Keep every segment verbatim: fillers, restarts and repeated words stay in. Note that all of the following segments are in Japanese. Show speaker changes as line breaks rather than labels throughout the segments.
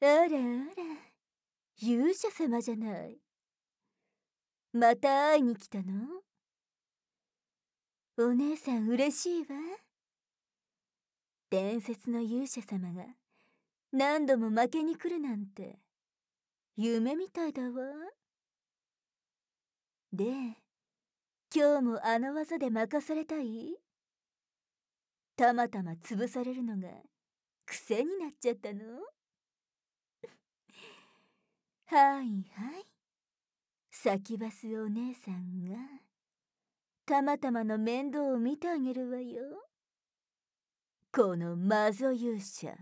あらあら、勇者様じゃない。また会いに来たの？お姉さん嬉しいわ。伝説の勇者様が何度も負けに来るなんて夢みたいだわ。で、今日もあの技で任されたい？たまたま潰されるのが癖になっちゃったの？はいはい。サキバスお姉さんがたまたまの面倒を見てあげるわよ。このマゾ勇者。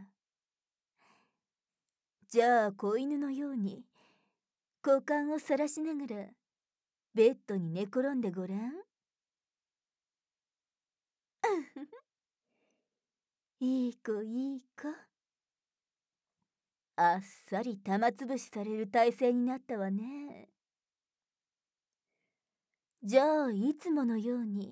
じゃあ子犬のように股間をさらしながらベッドに寝転んでごらん。いい子いい子。あっさり玉つぶしされる体勢になったわね。じゃあいつものように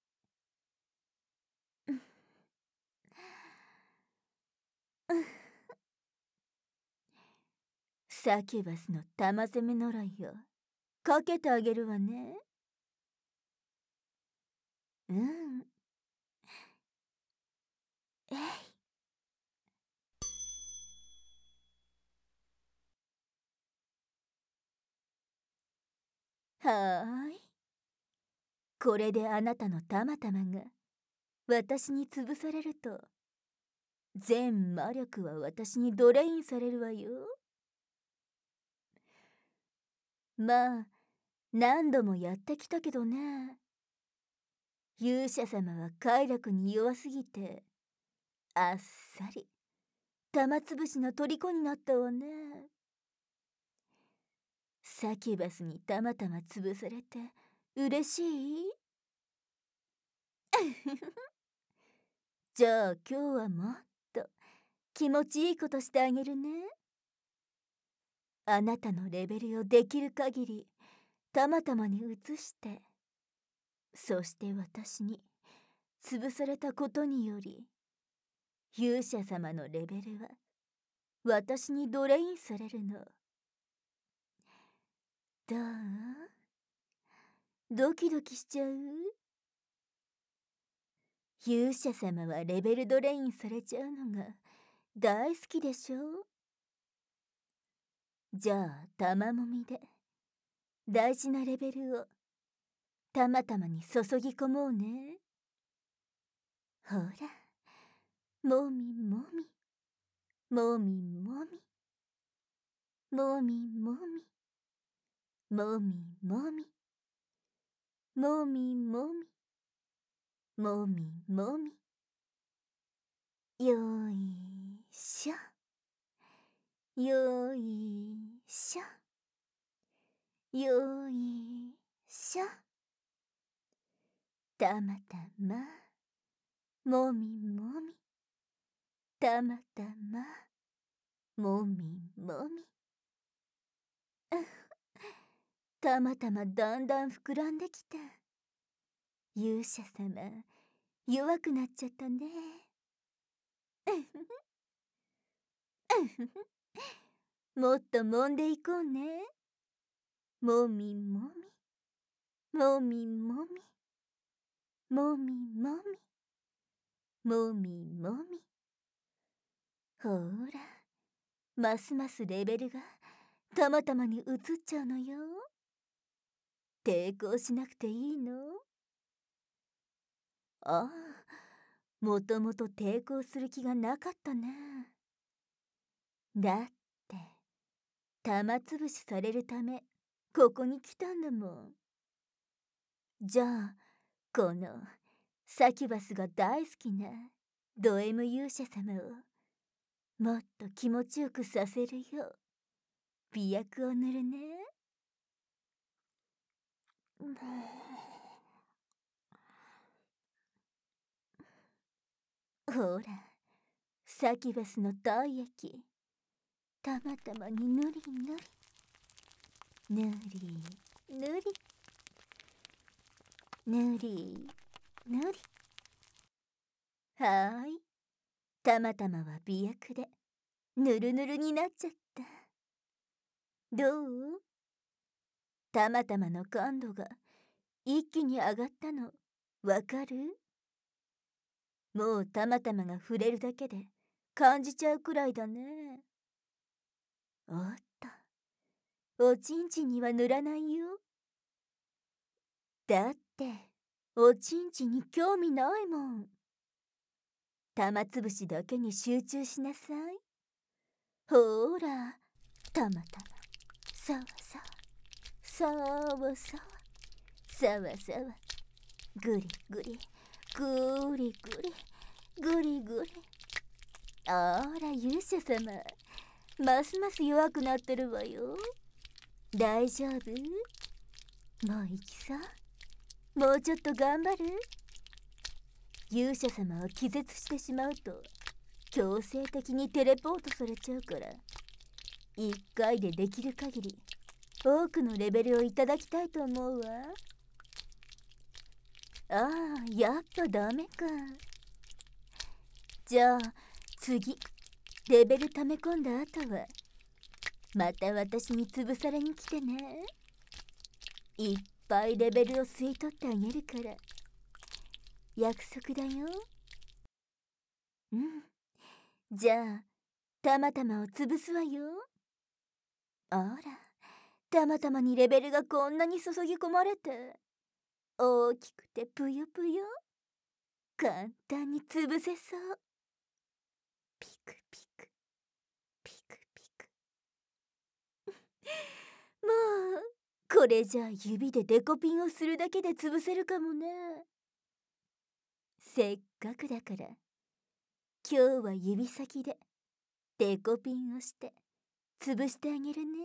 サキュバスの玉攻め呪いをかけてあげるわね。うん。えい。はーい。これであなたのたまたまが私に潰されると全魔力は私にドレインされるわよ。まあ何度もやってきたけどね。勇者様は快楽に弱すぎてあっさり玉つぶしの虜になったわね。サキュバスにたまたま潰されて嬉しい？じゃあ今日はもっと気持ちいいことしてあげるね。あなたのレベルをできる限りたまたまに移して、そして私に潰されたことにより勇者様のレベルは私にドレインされるの。どう？ドキドキしちゃう？勇者様はレベルドレインされちゃうのが大好きでしょ？じゃあ玉もみで大事なレベルをたまたまに注ぎ込もうね。ほら、もみもみもみもみもみもみもみもみもみもみもみもみ。よいしょよいしょよいしょ。たまたまもみもみたまたまもみもみ。たまたまだんだん膨らんできた。勇者様弱くなっちゃったね。もっと揉んでいこうね。もみもみもみもみもみもみもみもみ。ほら、ますますレベルがたまたまに移っちゃうのよ。抵抗しなくていいの？ああ、もともと抵抗する気がなかったな。だって玉つぶしされるためここに来たんだもん。じゃあこのサキュバスが大好きなド M 勇者様をもっと気持ちよくさせるよう美薬を塗るね。ほら、サキュバスの体液たまたまに塗り塗り塗り塗り塗り塗り。はーい、たまたまは美薬でぬるぬるになっちゃった。どう？たまたまの感度が一気に上がったのわかる？もうたまたまが触れるだけで感じちゃうくらいだね。おっと、おちんちんには塗らないよ。だっておちんちんに興味ないもん。玉つぶしだけに集中しなさい。ほーら、たまたま、さわさわ、さわさわ、さわさわ、ぐりぐり、ぐりぐり、ぐりぐり。あら、勇者様、ますます弱くなってるわよ。大丈夫？もう行きそう？もうちょっと頑張る？勇者様を気絶してしまうと強制的にテレポートされちゃうから、一回でできる限り多くのレベルをいただきたいと思うわ。ああ、やっぱダメか。じゃあ次レベル溜め込んだ後はまた私に潰されに来てね。いっぱいレベルを吸い取ってあげるから約束だよ。うん、じゃあたまたまを潰すわよ。あら、たまたまにレベルがこんなに注ぎ込まれて大きくてぷよぷよ、簡単に潰せそう。ピクピクピクピク。もうこれじゃあ指でデコピンをするだけで潰せるかもね。せっかくだから今日は指先でデコピンをして潰してあげるね。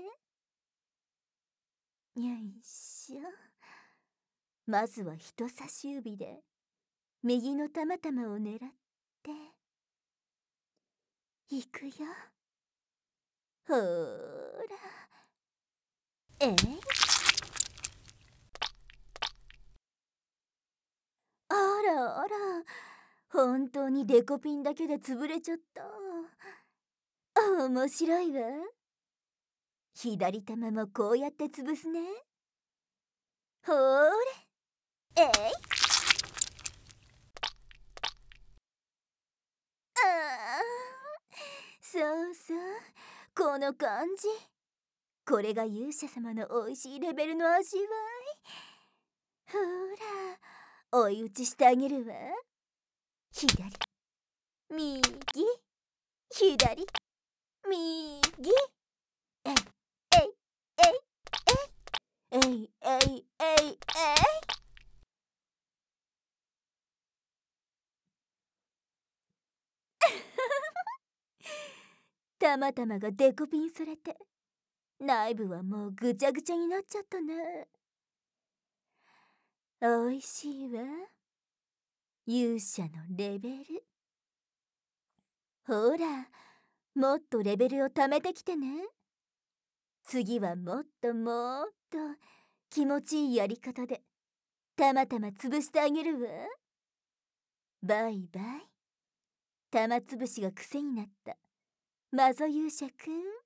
よいしょ。まずは人差し指で右のたまたまを狙っていくよ。ほーら、えい、あらあら、本当にデコピンだけで潰れちゃった。面白いわ。左玉もこうやって潰すね。ほーれ、えい、あー、そうそう、この感じ。これが勇者様のおいしいレベルの味わい。ほら、追い打ちしてあげるわ。左、右、左、右。えい、えい、えい、えい、えい、えい、えい。たまたまがデコピンされて内部はもうぐちゃぐちゃになっちゃったね。おいしいわ、勇者のレベル。ほら、もっとレベルを貯めてきてね。次はもっともっと気持ちいいやり方でたまたま潰してあげるわ。バイバイ。玉潰しが癖になったマゾ勇者くん。